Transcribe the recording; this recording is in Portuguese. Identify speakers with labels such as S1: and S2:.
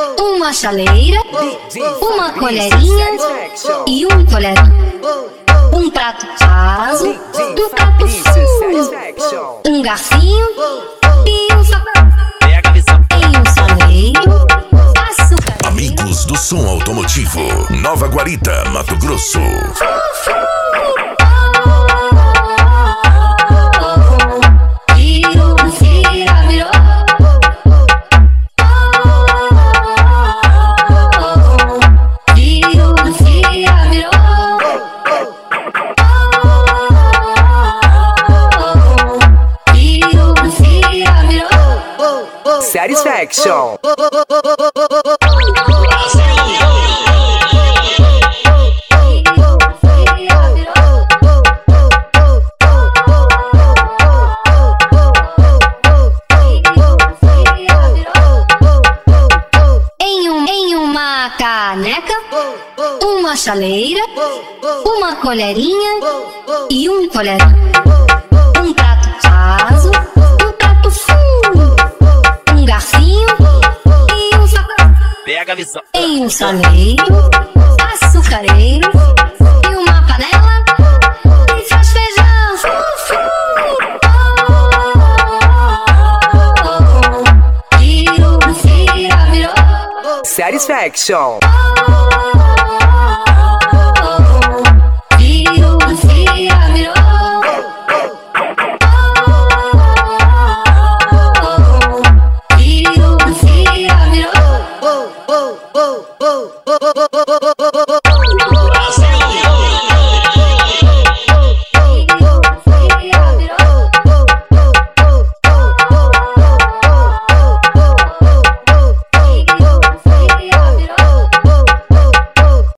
S1: uma chaleira, uma colherinha e um colherão. Um prato raso, um prato fundo, um garfinho e um facão. Em um saleiro, açúcar.
S2: Amigos do som automotivo, Nova Guarita, Mato Grosso.
S3: Satisfaction.
S1: Em uma caneca, uma chaleira, uma colherinha e um colherão. Um prato raso, um prato fundo, um garfinho e um facão.
S3: Pega a visão.
S1: Em um saleiro, açucareiro e uma panela que faz feijão.
S3: Satisfaction.